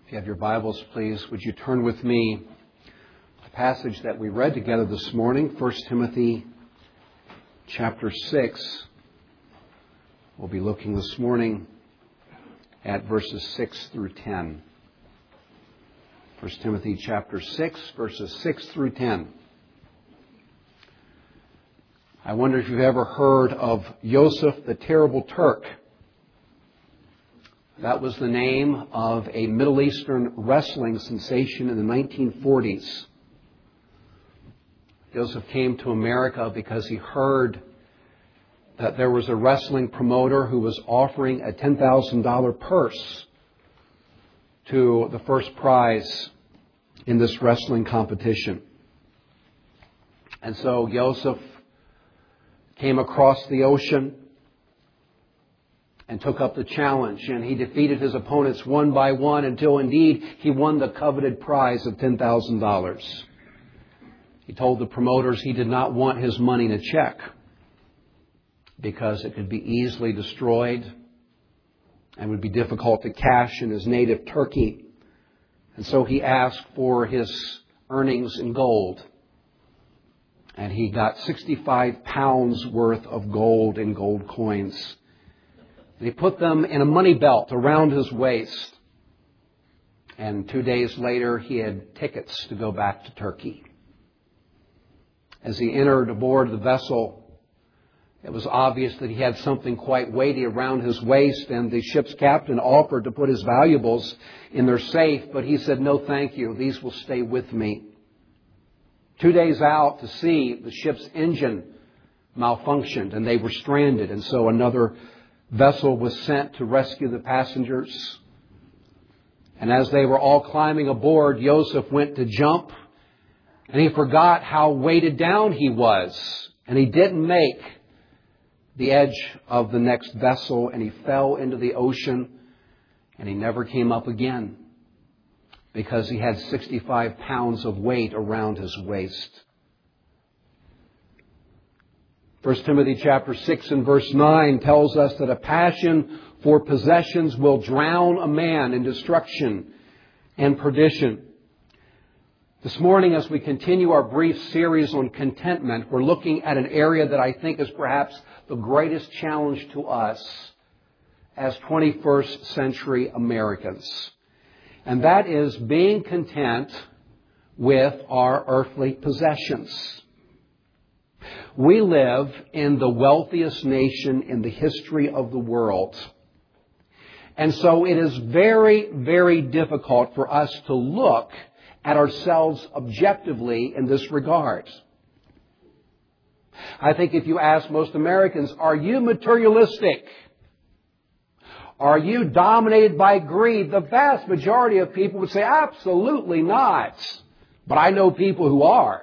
If you have your Bibles, please, would you turn with me the passage that we read together this morning, 1 Timothy chapter 6. We'll be looking this morning at verses 6 through 10. 1 Timothy chapter 6, verses 6 through 10. I wonder if you've ever heard of Yosef the Terrible Turk. That was the name of a Middle Eastern wrestling sensation in the 1940s. Joseph came to America because he heard that there was a wrestling promoter who was offering a $10,000 purse to the first prize in this wrestling competition. And so Joseph came across the ocean and took up the challenge, and he defeated his opponents one by one until indeed he won the coveted prize of $10,000. He told the promoters he did not want his money in a check because it could be easily destroyed and would be difficult to cash in his native Turkey. And so he asked for his earnings in gold. And he got 65 pounds worth of gold in gold coins. And he put them in a money belt around his waist. And 2 days later, he had tickets to go back to Turkey. As he entered aboard the vessel, it was obvious that he had something quite weighty around his waist, and the ship's captain offered to put his valuables in their safe, but he said, "No, thank you. These will stay with me." 2 days out to sea, the ship's engine malfunctioned, and they were stranded, and so another vessel was sent to rescue the passengers. And as they were all climbing aboard, Joseph went to jump, and he forgot how weighted down he was. And he didn't make the edge of the next vessel, and he fell into the ocean, and he never came up again because he had 65 pounds of weight around his waist. 1 Timothy chapter 6 and verse 9 tells us that a passion for possessions will drown a man in destruction and perdition. This morning, as we continue our brief series on contentment, we're looking at an area that I think is perhaps the greatest challenge to us as 21st century Americans. And that is being content with our earthly possessions. We live in the wealthiest nation in the history of the world. And so it is very, very difficult for us to look at ourselves objectively in this regard. I think if you ask most Americans, are you materialistic? Are you dominated by greed? The vast majority of people would say, absolutely not. But I know people who are.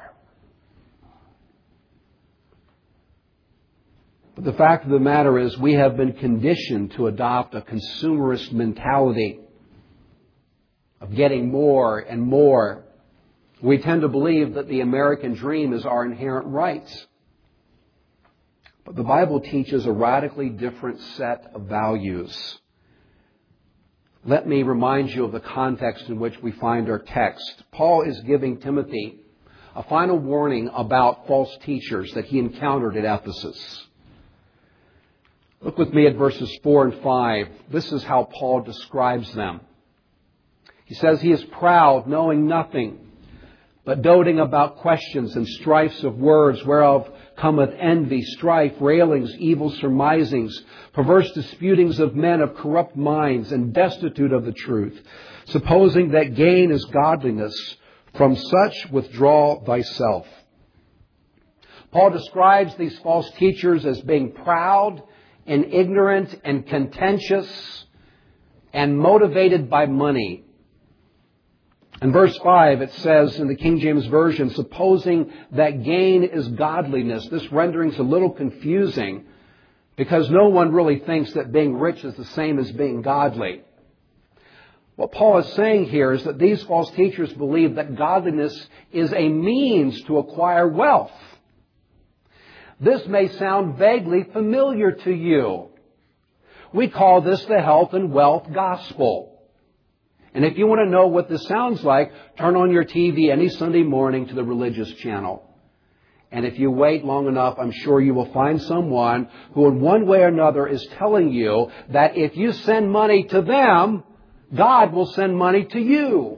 But the fact of the matter is we have been conditioned to adopt a consumerist mentality of getting more and more. We tend to believe that the American dream is our inherent right. But the Bible teaches a radically different set of values. Let me remind you of the context in which we find our text. Paul is giving Timothy a final warning about false teachers that he encountered at Ephesus. Look with me at verses 4 and 5. This is how Paul describes them. He says, "He is proud, knowing nothing, but doting about questions and strifes of words, whereof cometh envy, strife, railings, evil surmisings, perverse disputings of men of corrupt minds, and destitute of the truth, supposing that gain is godliness. From such withdraw thyself." Paul describes these false teachers as being proud and ignorant and contentious and motivated by money. In verse 5, it says in the King James Version, supposing that gain is godliness. This rendering is a little confusing because no one really thinks that being rich is the same as being godly. What Paul is saying here is that these false teachers believe that godliness is a means to acquire wealth. This may sound vaguely familiar to you. We call this the health and wealth gospel. And if you want to know what this sounds like, turn on your TV any Sunday morning to the religious channel. And if you wait long enough, I'm sure you will find someone who in one way or another is telling you that if you send money to them, God will send money to you.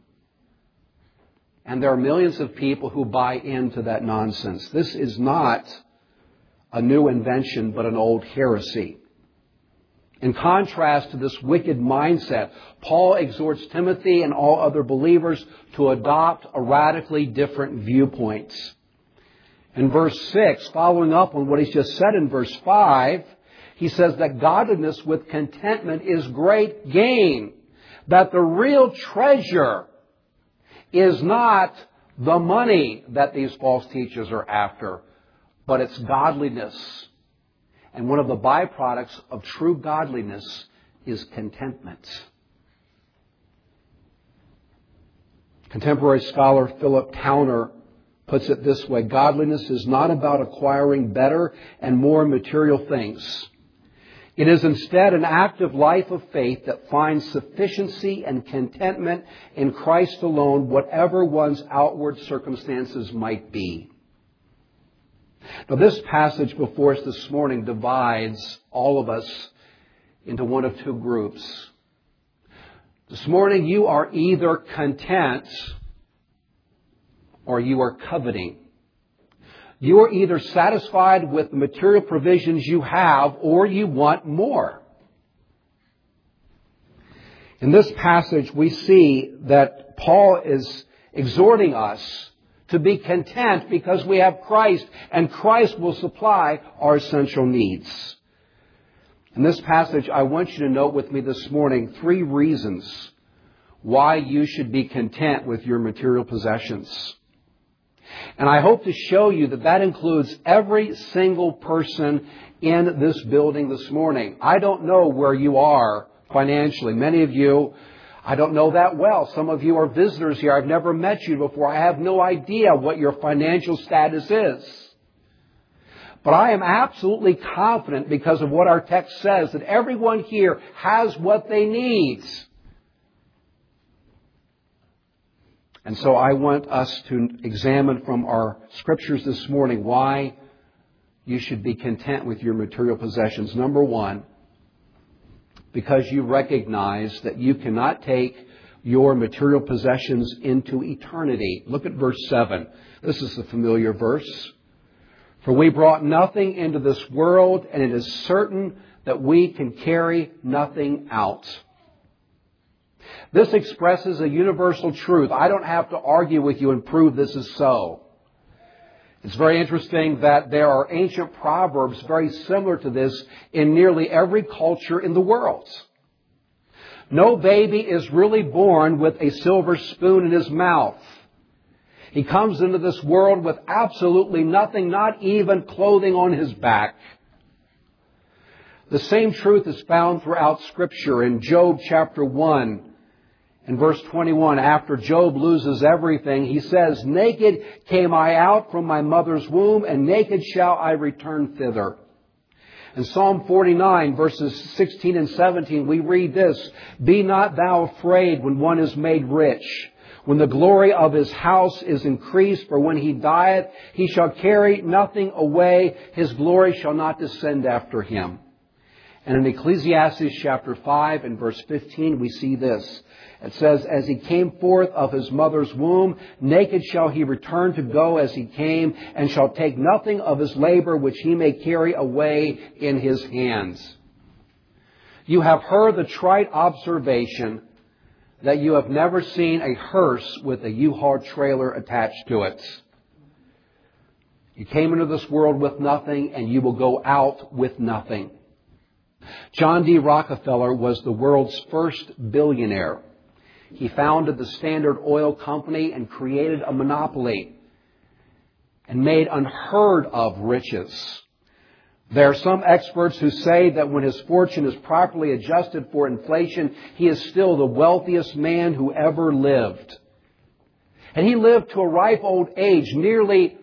And there are millions of people who buy into that nonsense. This is not a new invention, but an old heresy. In contrast to this wicked mindset, Paul exhorts Timothy and all other believers to adopt a radically different viewpoint. In verse 6, following up on what he's just said in verse 5, he says that godliness with contentment is great gain. That the real treasure is not the money that these false teachers are after, but it's godliness. And one of the byproducts of true godliness is contentment. Contemporary scholar Philip Towner puts it this way: godliness is not about acquiring better and more material things. It is instead an active life of faith that finds sufficiency and contentment in Christ alone, whatever one's outward circumstances might be. Now, this passage before us this morning divides all of us into one of two groups. This morning, you are either content or you are coveting. You are either satisfied with the material provisions you have or you want more. In this passage, we see that Paul is exhorting us to be content because we have Christ, and Christ will supply our essential needs. In this passage, I want you to note with me this morning 3 reasons why you should be content with your material possessions. And I hope to show you that that includes every single person in this building this morning. I don't know where you are financially. Many of you, I don't know that well. Some of you are visitors here. I've never met you before. I have no idea what your financial status is. But I am absolutely confident, because of what our text says, that everyone here has what they need. And so I want us to examine from our scriptures this morning why you should be content with your material possessions. Number 1, because you recognize that you cannot take your material possessions into eternity. Look at verse 7. This is a familiar verse. For we brought nothing into this world, and it is certain that we can carry nothing out. This expresses a universal truth. I don't have to argue with you and prove this is so. It's very interesting that there are ancient proverbs very similar to this in nearly every culture in the world. No baby is really born with a silver spoon in his mouth. He comes into this world with absolutely nothing, not even clothing on his back. The same truth is found throughout Scripture. In Job chapter 1 and verse 21, after Job loses everything, he says, "Naked came I out from my mother's womb, and naked shall I return thither." In Psalm 49, verses 16 and 17, we read this: "Be not thou afraid when one is made rich, when the glory of his house is increased, for when he dieth, he shall carry nothing away, his glory shall not descend after him." And in Ecclesiastes chapter 5 and verse 15, we see this. It says, "As he came forth of his mother's womb, naked shall he return to go as he came, and shall take nothing of his labor which he may carry away in his hands." You have heard the trite observation that you have never seen a hearse with a U-Haul trailer attached to it. You came into this world with nothing, and you will go out with nothing. John D. Rockefeller was the world's first billionaire. He founded the Standard Oil Company and created a monopoly and made unheard of riches. There are some experts who say that when his fortune is properly adjusted for inflation, he is still the wealthiest man who ever lived. And he lived to a ripe old age, nearly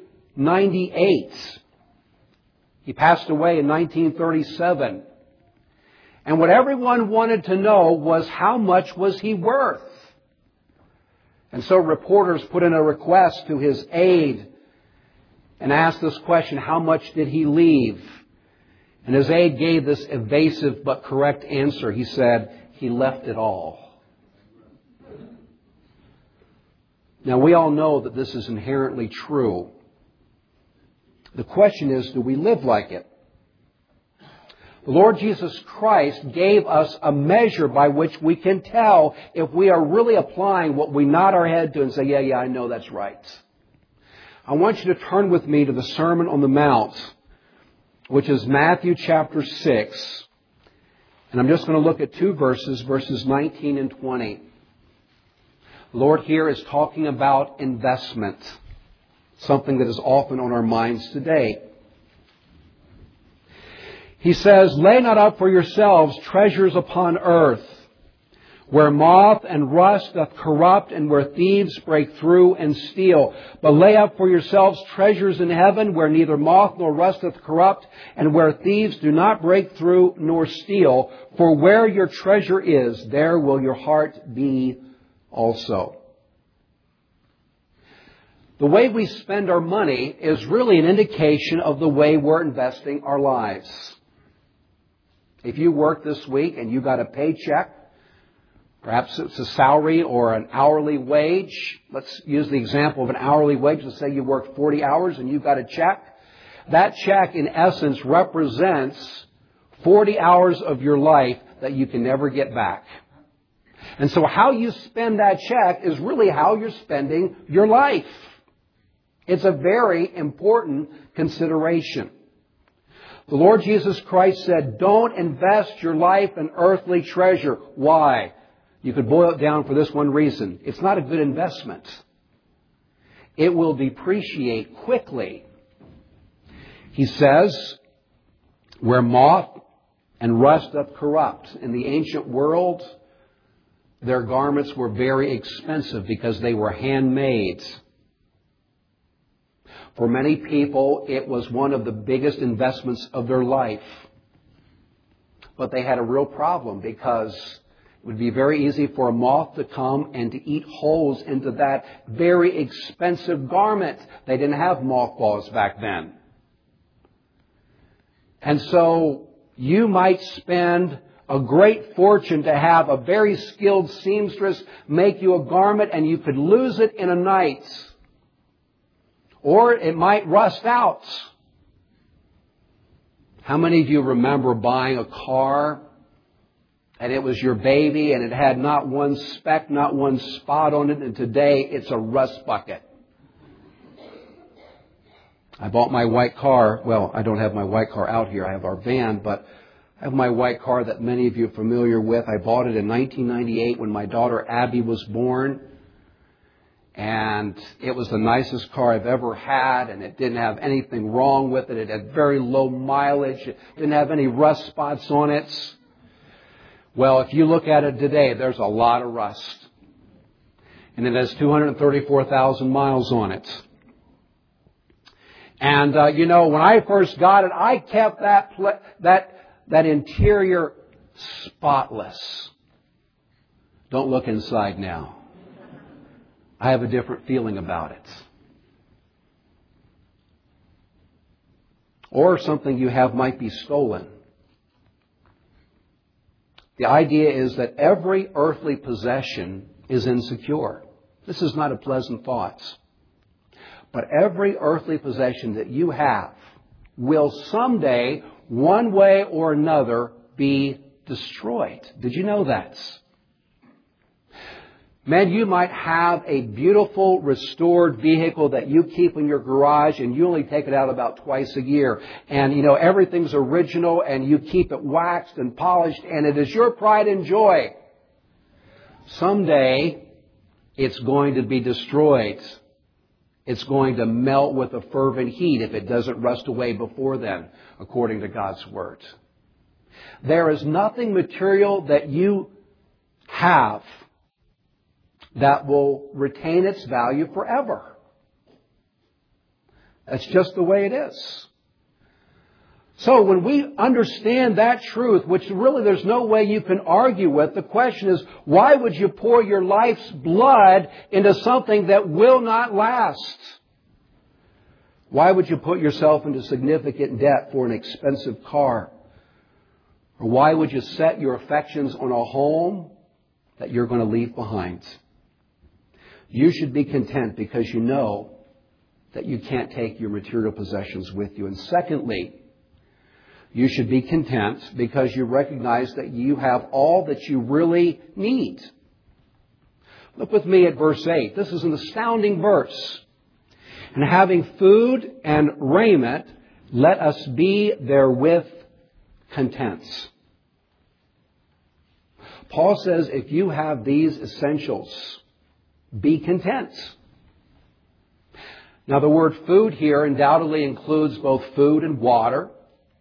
98. He passed away in 1937. And what everyone wanted to know was how much was he worth? And so reporters put in a request to his aide and asked this question, how much did he leave? And his aide gave this evasive but correct answer. He said, he left it all. Now, we all know that this is inherently true. The question is, do we live like it? The Lord Jesus Christ gave us a measure by which we can tell if we are really applying what we nod our head to and say, yeah, I know that's right. I want you to turn with me to the Sermon on the Mount, which is Matthew chapter 6. And I'm just going to look at two verses, verses 19 and 20. The Lord here is talking about investment, something that is often on our minds today. He says, lay not up for yourselves treasures upon earth, where moth and rust doth corrupt, and where thieves break through and steal. But lay up for yourselves treasures in heaven, where neither moth nor rust doth corrupt, and where thieves do not break through nor steal. For where your treasure is, there will your heart be also. The way we spend our money is really an indication of the way we're investing our lives. If you work this week and you got a paycheck, perhaps it's a salary or an hourly wage. Let's use the example of an hourly wage. Let's say you worked 40 hours and you got a check. That check, in essence, represents 40 hours of your life that you can never get back. And so how you spend that check is really how you're spending your life. It's a very important consideration. The Lord Jesus Christ said, don't invest your life in earthly treasure. Why? You could boil it down for this one reason. It's not a good investment. It will depreciate quickly. He says, where moth and rust doth corrupt. In the ancient world, their garments were very expensive because they were handmade. For many people, it was one of the biggest investments of their life. But they had a real problem because it would be very easy for a moth to come and to eat holes into that very expensive garment. They didn't have mothballs back then. And so you might spend a great fortune to have a very skilled seamstress make you a garment, and you could lose it in a night. Or it might rust out. How many of you remember buying a car and it was your baby and it had not one speck, not one spot on it, and today it's a rust bucket? I bought my white car. Well, I don't have my white car out here. I have our van, but I have my white car that many of you are familiar with. I bought it in 1998 when my daughter Abby was born. And it was the nicest car I've ever had, and it didn't have anything wrong with it. It had very low mileage. It didn't have any rust spots on it. Well, if you look at it today, there's a lot of rust. And it has 234,000 miles on it. And, when I first got it, I kept that interior spotless. Don't look inside now. I have a different feeling about it. Or something you have might be stolen. The idea is that every earthly possession is insecure. This is not a pleasant thought. But every earthly possession that you have will someday, one way or another, be destroyed. Did you know that? Man, you might have a beautiful restored vehicle that you keep in your garage and you only take it out about twice a year. And, everything's original and you keep it waxed and polished and it is your pride and joy. Someday, it's going to be destroyed. It's going to melt with a fervent heat if it doesn't rust away before then, according to God's Word. There is nothing material that you have that will retain its value forever. That's just the way it is. So when we understand that truth, which really there's no way you can argue with, the question is, why would you pour your life's blood into something that will not last? Why would you put yourself into significant debt for an expensive car? Or why would you set your affections on a home that you're going to leave behind? You should be content because you know that you can't take your material possessions with you. And secondly, you should be content because you recognize that you have all that you really need. Look with me at verse 8. This is an astounding verse. And having food and raiment, let us be therewith content. Paul says if you have these essentials, be content. Now the word food here undoubtedly includes both food and water.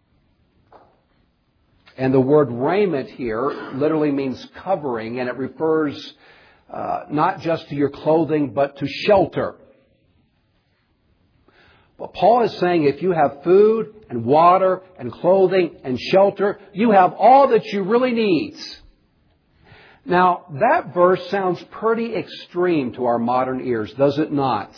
And the word raiment here literally means covering, and it refers not just to your clothing, but to shelter. But Paul is saying if you have food and water and clothing and shelter, you have all that you really need. Now, that verse sounds pretty extreme to our modern ears, does it not?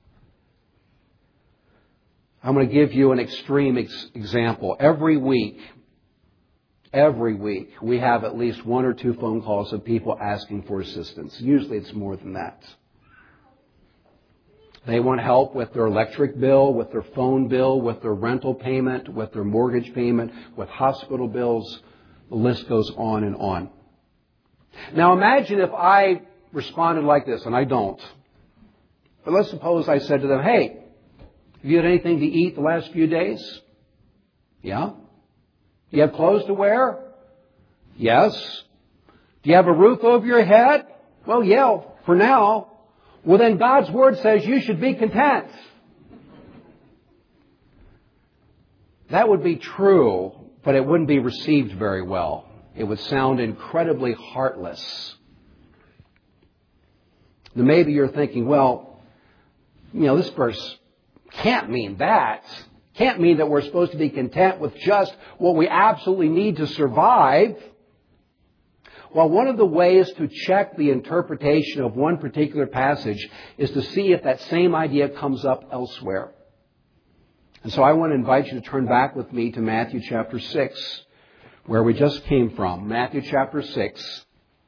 I'm going to give you an extreme example. Every week, we have at least 1 or 2 phone calls of people asking for assistance. Usually it's more than that. They want help with their electric bill, with their phone bill, with their rental payment, with their mortgage payment, with hospital bills. The list goes on and on. Now imagine if I responded like this, and I don't. But let's suppose I said to them, hey, have you had anything to eat the last few days? Yeah. Do you have clothes to wear? Yes. Do you have a roof over your head? Well, yeah, for now. Well, then God's Word says you should be content. That would be true, but it wouldn't be received very well. It would sound incredibly heartless. Now, maybe you're thinking, well, this verse can't mean that. Can't mean that we're supposed to be content with just what we absolutely need to survive. Well, one of the ways to check the interpretation of one particular passage is to see if that same idea comes up elsewhere. And so I want to invite you to turn back with me to Matthew chapter 6, where we just came from. Matthew chapter 6.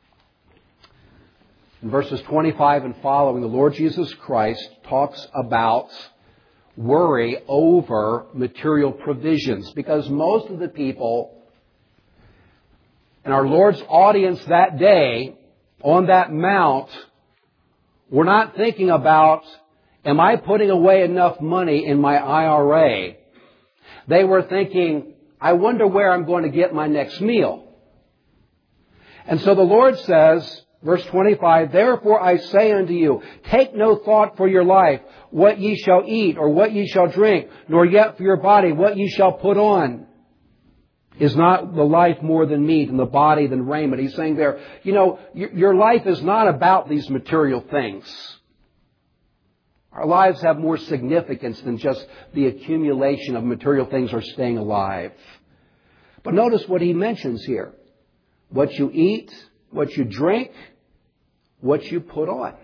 In verses 25 and following, the Lord Jesus Christ talks about worry over material provisions, because most of the people in our Lord's audience that day on that mount were not thinking about, am I putting away enough money in my IRA? They were thinking, I wonder where I'm going to get my next meal. And so the Lord says, verse 25, therefore I say unto you, take no thought for your life, what ye shall eat or what ye shall drink, nor yet for your body what ye shall put on. Is not the life more than meat and the body than raiment? He's saying there, your life is not about these material things. Our lives have more significance than just the accumulation of material things or staying alive. But notice what he mentions here. What you eat, what you drink, what you put on.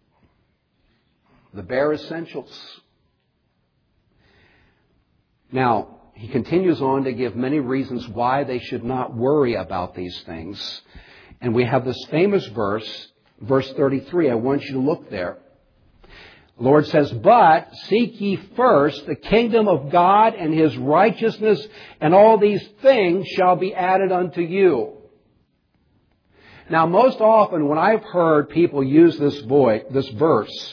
The bare essentials. Now, he continues on to give many reasons why they should not worry about these things. And we have this famous verse, verse 33. I want you to look there. The Lord says, but seek ye first the kingdom of God and His righteousness, and all these things shall be added unto you. Now, most often when I've heard people use this verse,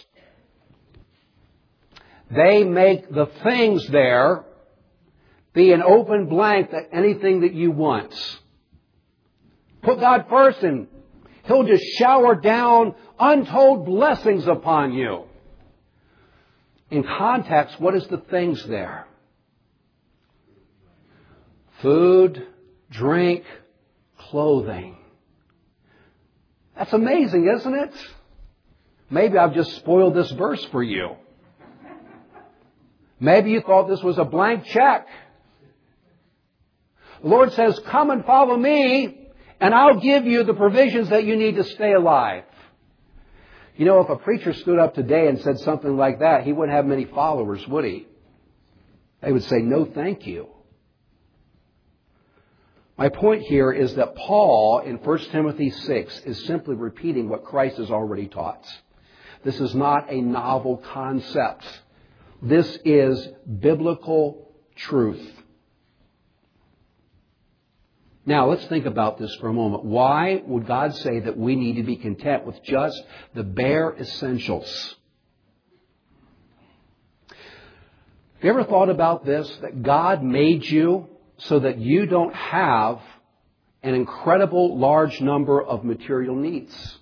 they make the things there be an open blank that anything that you want. Put God first and He'll just shower down untold blessings upon you. In context, what is the things there? Food, drink, clothing. That's amazing, isn't it? Maybe I've just spoiled this verse for you. Maybe you thought this was a blank check. The Lord says, come and follow me, and I'll give you the provisions that you need to stay alive. You know, if a preacher stood up today and said something like that, he wouldn't have many followers, would he? They would say, no, thank you. My point here is that Paul, in 1 Timothy 6, is simply repeating what Christ has already taught. This is not a novel concept. This is biblical truth. Now, let's think about this for a moment. Why would God say that we need to be content with just the bare essentials? Have you ever thought about this? That God made you so that you don't have an incredible large number of material needs.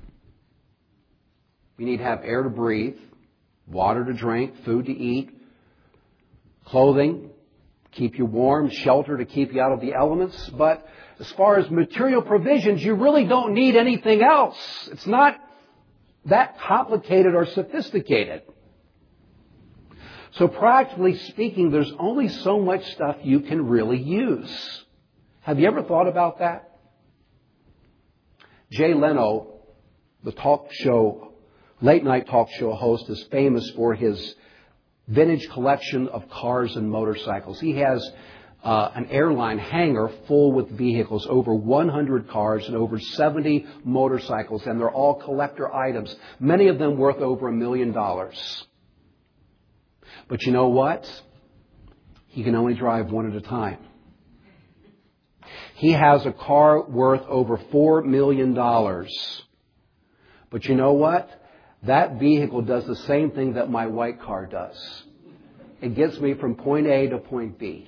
You need to have air to breathe, water to drink, food to eat, clothing, keep you warm, shelter to keep you out of the elements. But as far as material provisions, you really don't need anything else. It's not that complicated or sophisticated. So practically speaking, there's only so much stuff you can really use. Have you ever thought about that? Jay Leno, the late night talk show host, is famous for his vintage collection of cars and motorcycles. He has an airline hangar full with vehicles, over 100 cars and over 70 motorcycles, and they're all collector items, many of them worth over $1 million. But you know what? He can only drive one at a time. He has a car worth over $4 million. But you know what? That vehicle does the same thing that my white car does. It gets me from point A to point B.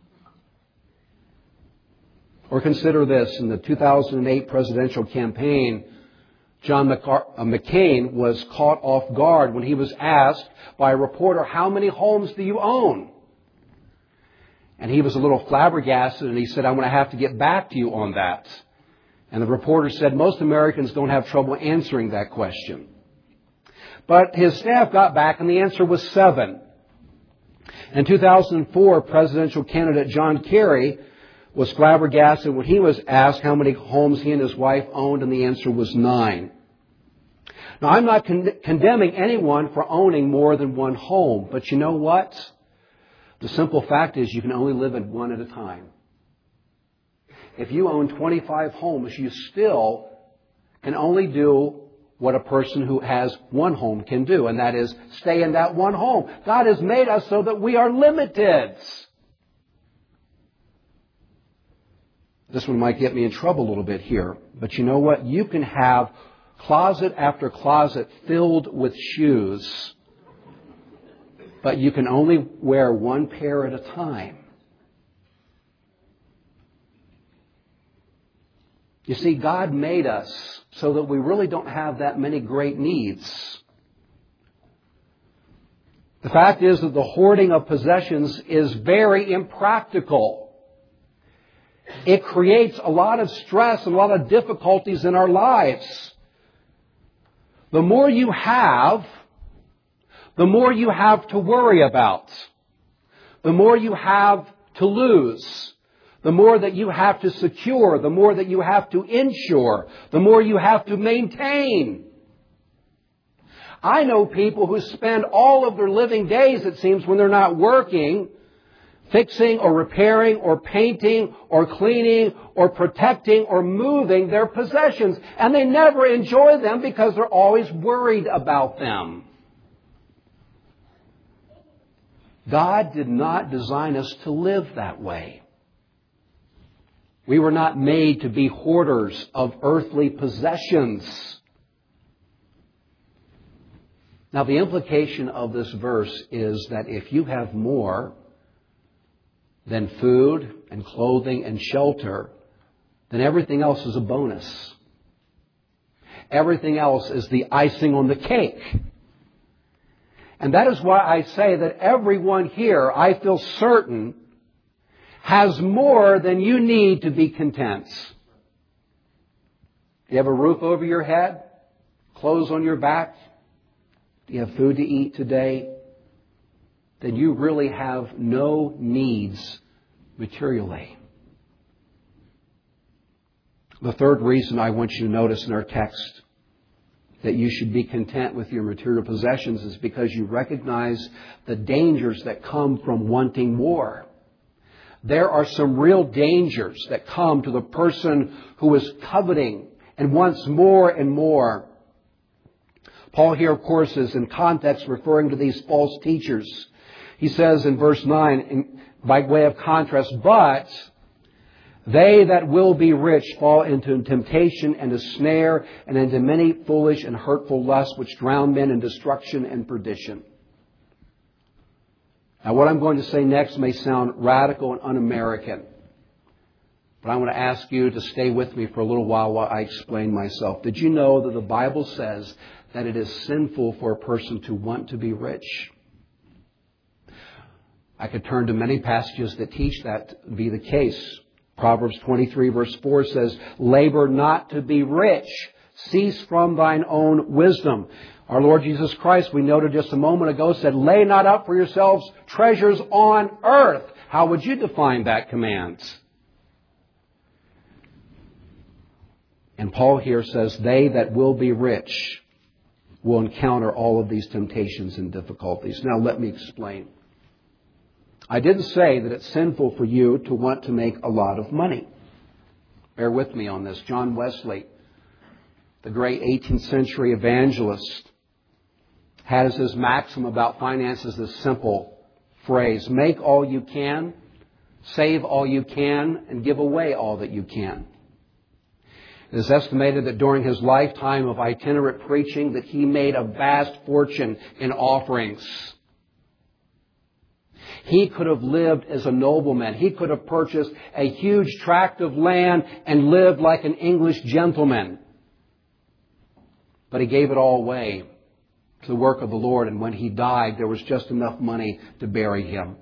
Or consider this. In the 2008 presidential campaign, John McCain was caught off guard when he was asked by a reporter, how many homes do you own? And he was a little flabbergasted, and he said, I'm going to have to get back to you on that. And the reporter said, most Americans don't have trouble answering that question. But his staff got back, and the answer was 7. In 2004, presidential candidate John Kerry was flabbergasted when he was asked how many homes he and his wife owned, and the answer was 9. Now, I'm not condemning anyone for owning more than one home, but you know what? The simple fact is you can only live in one at a time. If you own 25 homes, you still can only do what a person who has one home can do, and that is stay in that one home. God has made us so that we are limited. This one might get me in trouble a little bit here, but you know what? You can have closet after closet filled with shoes, but you can only wear one pair at a time. You see, God made us so that we really don't have that many great needs. The fact is that the hoarding of possessions is very impractical. It creates a lot of stress and a lot of difficulties in our lives. The more you have, the more you have to worry about. The more you have to lose. The more that you have to secure, the more that you have to insure, the more you have to maintain. I know people who spend all of their living days, it seems, when they're not working, fixing or repairing or painting or cleaning or protecting or moving their possessions. And they never enjoy them because they're always worried about them. God did not design us to live that way. We were not made to be hoarders of earthly possessions. Now, the implication of this verse is that if you have more than food and clothing and shelter, then everything else is a bonus. Everything else is the icing on the cake. And that is why I say that everyone here, I feel certain, has more than you need to be content. Do you have a roof over your head? Clothes on your back? Do you have food to eat today? Then you really have no needs materially. The third reason I want you to notice in our text that you should be content with your material possessions is because you recognize the dangers that come from wanting more. There are some real dangers that come to the person who is coveting and wants more and more. Paul here, of course, is in context referring to these false teachers. He says in verse 9, by way of contrast, but they that will be rich fall into temptation and a snare and into many foolish and hurtful lusts which drown men in destruction and perdition. Now, what I'm going to say next may sound radical and un-American, but I want to ask you to stay with me for a little while I explain myself. Did you know that the Bible says that it is sinful for a person to want to be rich? I could turn to many passages that teach that to be the case. Proverbs 23 verse 4 says, labor not to be rich. Cease from thine own wisdom. Our Lord Jesus Christ, we noted just a moment ago, said, lay not up for yourselves treasures on earth. How would you define that command? And Paul here says, they that will be rich will encounter all of these temptations and difficulties. Now let me explain. I didn't say that it's sinful for you to want to make a lot of money. Bear with me on this. John Wesley, the great 18th century evangelist, has his maxim about finances this simple phrase: make all you can, save all you can, and give away all that you can. It is estimated that during his lifetime of itinerant preaching that he made a vast fortune in offerings. He could have lived as a nobleman. He could have purchased a huge tract of land and lived like an English gentleman. But he gave it all away to the work of the Lord, and when he died, there was just enough money to bury him.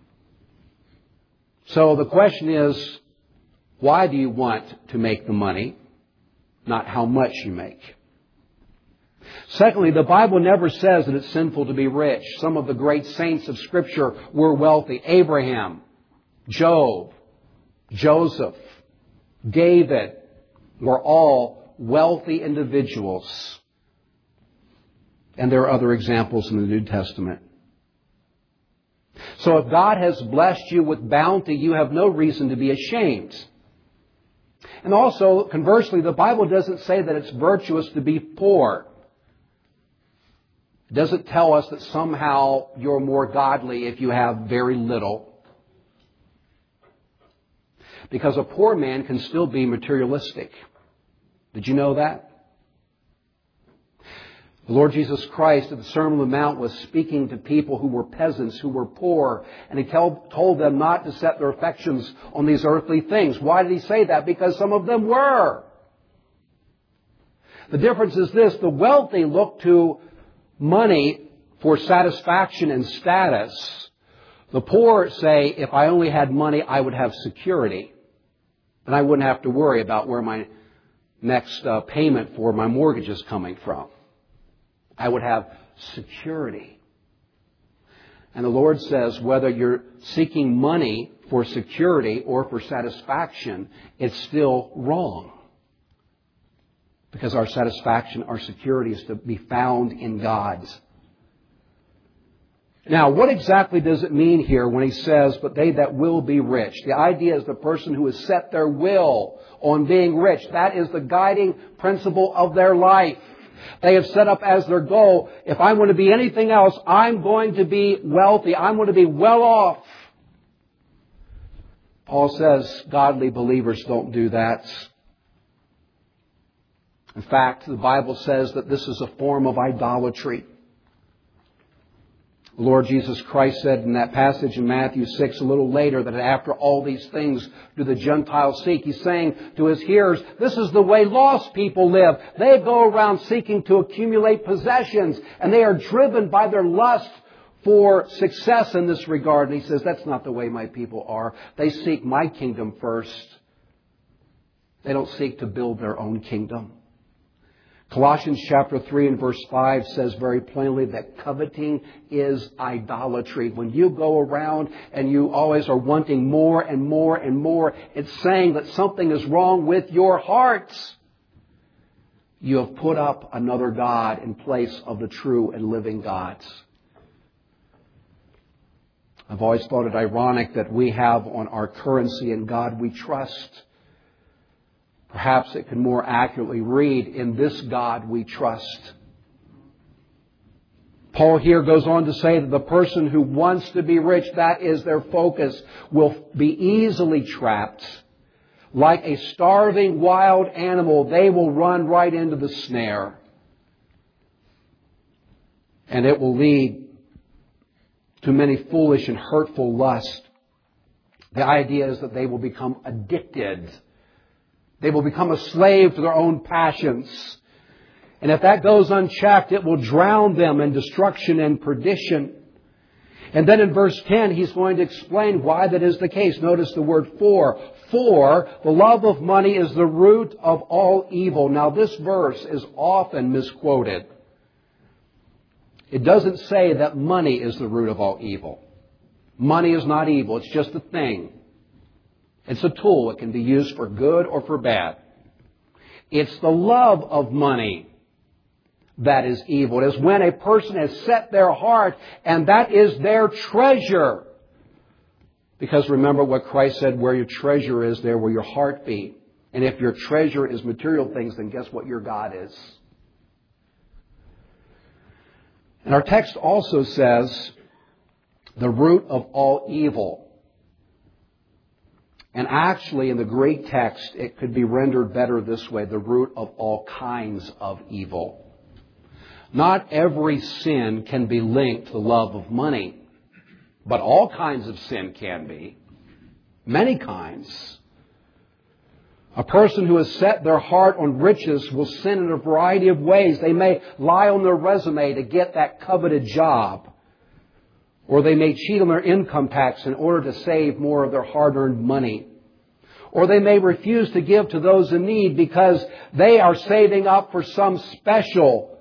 So the question is, why do you want to make the money? Not how much you make. Secondly, the Bible never says that it's sinful to be rich. Some of the great saints of Scripture were wealthy. Abraham, Job, Joseph, David were all wealthy individuals. And there are other examples in the New Testament. So if God has blessed you with bounty, you have no reason to be ashamed. And also, conversely, the Bible doesn't say that it's virtuous to be poor. It doesn't tell us that somehow you're more godly if you have very little. Because a poor man can still be materialistic. Did you know that? The Lord Jesus Christ at the Sermon on the Mount was speaking to people who were peasants, who were poor, and He told them not to set their affections on these earthly things. Why did He say that? Because some of them were. The difference is this: the wealthy look to money for satisfaction and status. The poor say, if I only had money, I would have security. And I wouldn't have to worry about where my next payment for my mortgage is coming from. I would have security. And the Lord says, whether you're seeking money for security or for satisfaction, it's still wrong. Because our satisfaction, our security is to be found in God. Now, what exactly does it mean here when He says, but they that will be rich? The idea is the person who has set their will on being rich. That is the guiding principle of their life. They have set up as their goal, if I want to be anything else, I'm going to be wealthy. I'm going to be well off. Paul says godly believers don't do that. In fact, the Bible says that this is a form of idolatry. The Lord Jesus Christ said in that passage in Matthew 6 a little later that after all these things do the Gentiles seek. He's saying to His hearers, this is the way lost people live. They go around seeking to accumulate possessions, and they are driven by their lust for success in this regard. And He says, that's not the way my people are. They seek my kingdom first. They don't seek to build their own kingdom. Colossians chapter 3 and verse 5 says very plainly that coveting is idolatry. When you go around and you always are wanting more and more and more, it's saying that something is wrong with your hearts. You have put up another God in place of the true and living God. I've always thought it ironic that we have on our currency in God we trust. Perhaps it can more accurately read, in this God we trust. Paul here goes on to say that the person who wants to be rich, that is their focus, will be easily trapped. Like a starving wild animal, they will run right into the snare. And it will lead to many foolish and hurtful lusts. The idea is that they will become addicted. They will become a slave to their own passions. And if that goes unchecked, it will drown them in destruction and perdition. And then in verse 10, he's going to explain why that is the case. Notice the word for. For the love of money is the root of all evil. Now this verse is often misquoted. It doesn't say that money is the root of all evil. Money is not evil. It's just a thing. It's a tool. It can be used for good or for bad. It's the love of money that is evil. It is when a person has set their heart and that is their treasure. Because remember what Christ said, where your treasure is, there will your heart be. And if your treasure is material things, then guess what your God is? And our text also says, the root of all evil. And actually, in the Greek text, it could be rendered better this way, the root of all kinds of evil. Not every sin can be linked to the love of money, but all kinds of sin can be. Many kinds. A person who has set their heart on riches will sin in a variety of ways. They may lie on their resume to get that coveted job. Or they may cheat on their income tax in order to save more of their hard-earned money. Or they may refuse to give to those in need because they are saving up for some special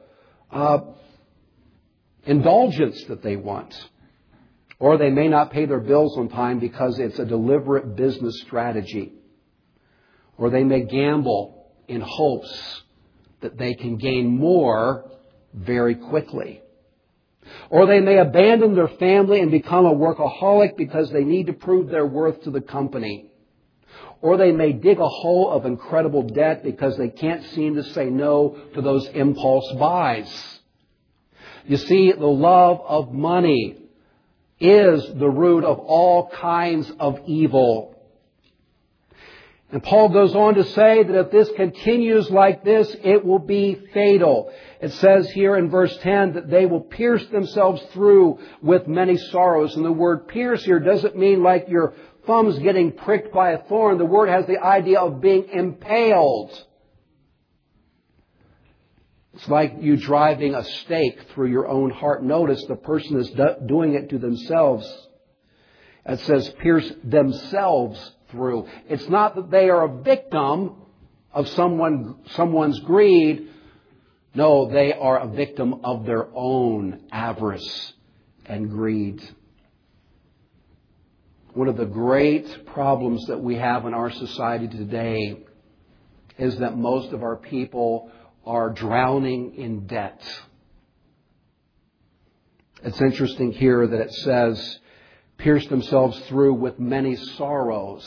indulgence that they want. Or they may not pay their bills on time because it's a deliberate business strategy. Or they may gamble in hopes that they can gain more very quickly. Or they may abandon their family and become a workaholic because they need to prove their worth to the company. Or they may dig a hole of incredible debt because they can't seem to say no to those impulse buys. You see, the love of money is the root of all kinds of evil. And Paul goes on to say that if this continues like this, it will be fatal. It says here in verse 10 that they will pierce themselves through with many sorrows. And the word pierce here doesn't mean like your thumb's getting pricked by a thorn. The word has the idea of being impaled. It's like you driving a stake through your own heart. Notice the person is doing it to themselves. It says pierce themselves through. It's not that they are a victim of someone's greed. No, they are a victim of their own avarice and greed. One of the great problems that we have in our society today is that most of our people are drowning in debt. It's interesting here that it says, pierce themselves through with many sorrows.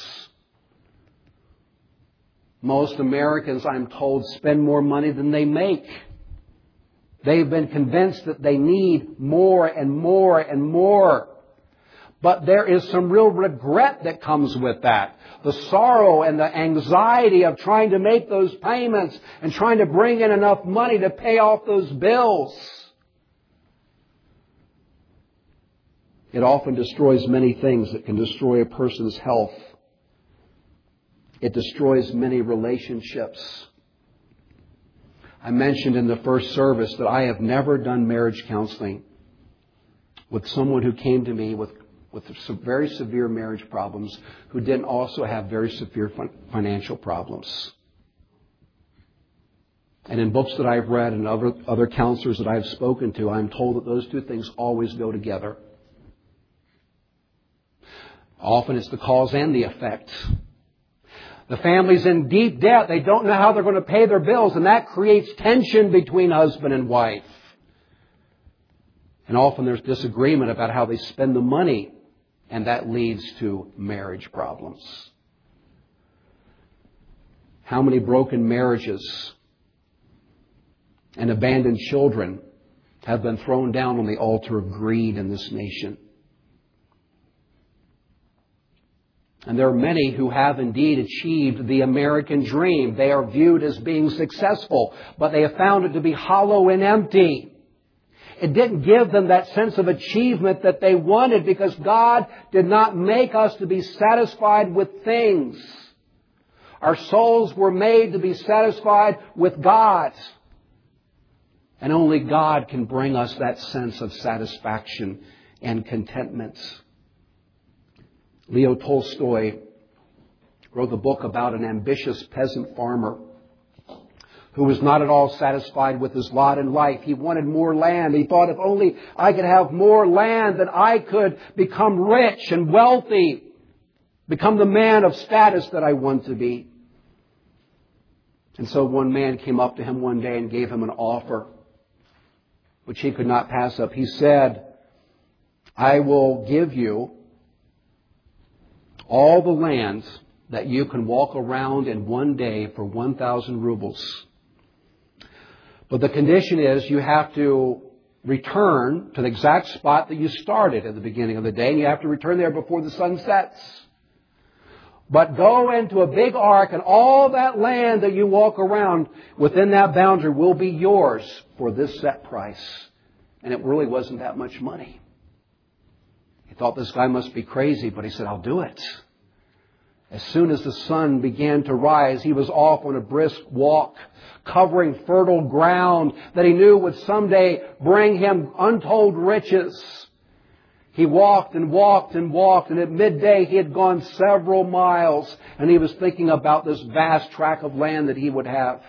Most Americans, I'm told, spend more money than they make. They've been convinced that they need more and more and more. But there is some real regret that comes with that. The sorrow and the anxiety of trying to make those payments and trying to bring in enough money to pay off those bills. It often destroys many things. It can destroy a person's health. It destroys many relationships. I mentioned in the first service that I have never done marriage counseling with someone who came to me with some very severe marriage problems who didn't also have very severe financial problems. And in books that I've read and other counselors that I've spoken to, I'm told that those two things always go together. Often it's the cause and the effect. The family's in deep debt. They don't know how they're going to pay their bills, and that creates tension between husband and wife. And often there's disagreement about how they spend the money, and that leads to marriage problems. How many broken marriages and abandoned children have been thrown down on the altar of greed in this nation? And there are many who have indeed achieved the American dream. They are viewed as being successful, but they have found it to be hollow and empty. It didn't give them that sense of achievement that they wanted, because God did not make us to be satisfied with things. Our souls were made to be satisfied with God. And only God can bring us that sense of satisfaction and contentment. Leo Tolstoy wrote a book about an ambitious peasant farmer who was not at all satisfied with his lot in life. He wanted more land. He thought, if only I could have more land, then I could become rich and wealthy, become the man of status that I want to be. And so one man came up to him one day and gave him an offer which he could not pass up. He said, I will give you all the land that you can walk around in one day for 1,000 rubles. But the condition is you have to return to the exact spot that you started at the beginning of the day, and you have to return there before the sun sets. But go into a big ark, and all that land that you walk around within that boundary will be yours for this set price. And it really wasn't that much money. He thought this guy must be crazy, but he said, I'll do it. As soon as the sun began to rise, he was off on a brisk walk, covering fertile ground that he knew would someday bring him untold riches. He walked and walked and walked, and at midday he had gone several miles, and he was thinking about this vast tract of land that he would have.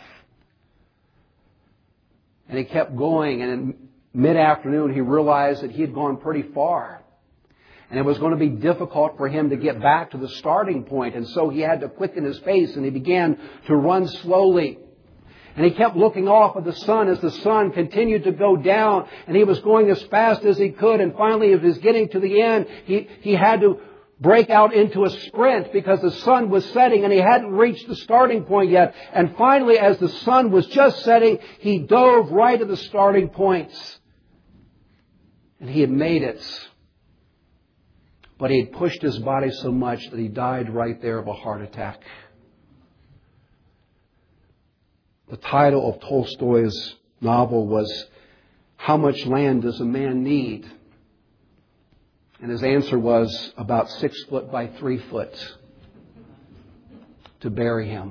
And he kept going, and in mid-afternoon he realized that he had gone pretty far. And it was going to be difficult for him to get back to the starting point. And so he had to quicken his pace, and he began to run slowly. And he kept looking off at the sun as the sun continued to go down. And he was going as fast as he could. And finally, as he was getting to the end, he had to break out into a sprint because the sun was setting and he hadn't reached the starting point yet. And finally, as the sun was just setting, he dove right at the starting point. And he had made it. But he had pushed his body so much that he died right there of a heart attack. The title of Tolstoy's novel was, How Much Land Does a Man Need? And his answer was about 6 foot by 3 foot to bury him.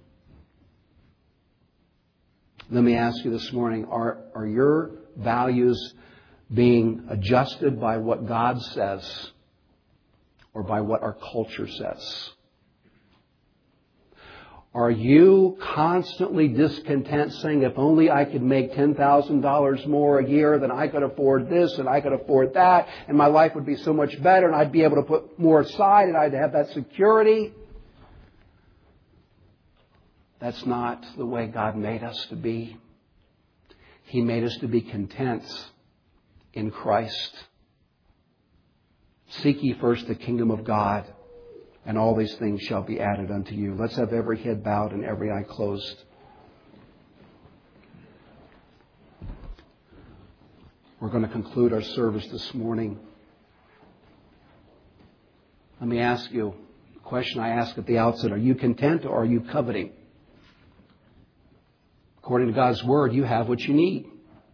Let me ask you this morning, are your values being adjusted by what God says or by what our culture says? Are you constantly discontent, saying, if only I could make $10,000 more a year, then I could afford this and I could afford that, and my life would be so much better, and I'd be able to put more aside, and I'd have that security? That's not the way God made us to be. He made us to be content in Christ. Seek ye first the kingdom of God, and all these things shall be added unto you. Let's have every head bowed and every eye closed. We're going to conclude our service this morning. Let me ask you the question I asked at the outset. Are you content or are you coveting? According to God's Word, you have what you need.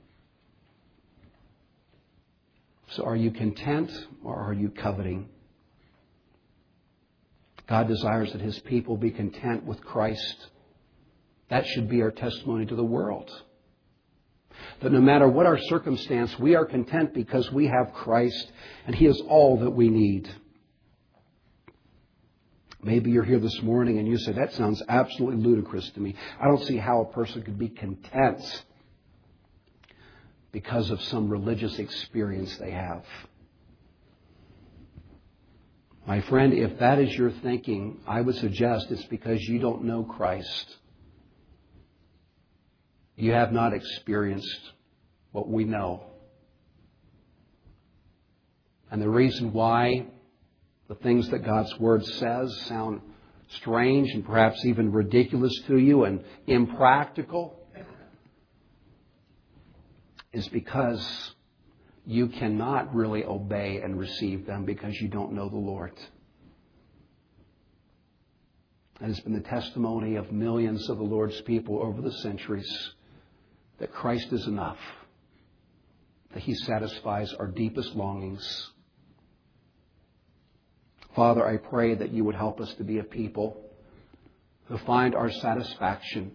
So are you content or are you coveting? God desires that His people be content with Christ. That should be our testimony to the world. That no matter what our circumstance, we are content because we have Christ and He is all that we need. Maybe you're here this morning and you say, that sounds absolutely ludicrous to me. I don't see how a person could be content because of some religious experience they have. My friend, if that is your thinking, I would suggest it's because you don't know Christ. You have not experienced what we know. And the reason why the things that God's Word says sound strange and perhaps even ridiculous to you and impractical is because you cannot really obey and receive them because you don't know the Lord. It has been the testimony of millions of the Lord's people over the centuries that Christ is enough, that He satisfies our deepest longings. Father, I pray that You would help us to be a people who find our satisfaction,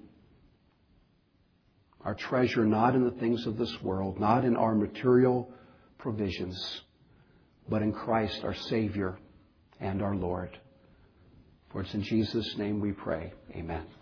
our treasure not in the things of this world, not in our material provisions, but in Christ, our Savior and our Lord. For it's in Jesus' name we pray. Amen.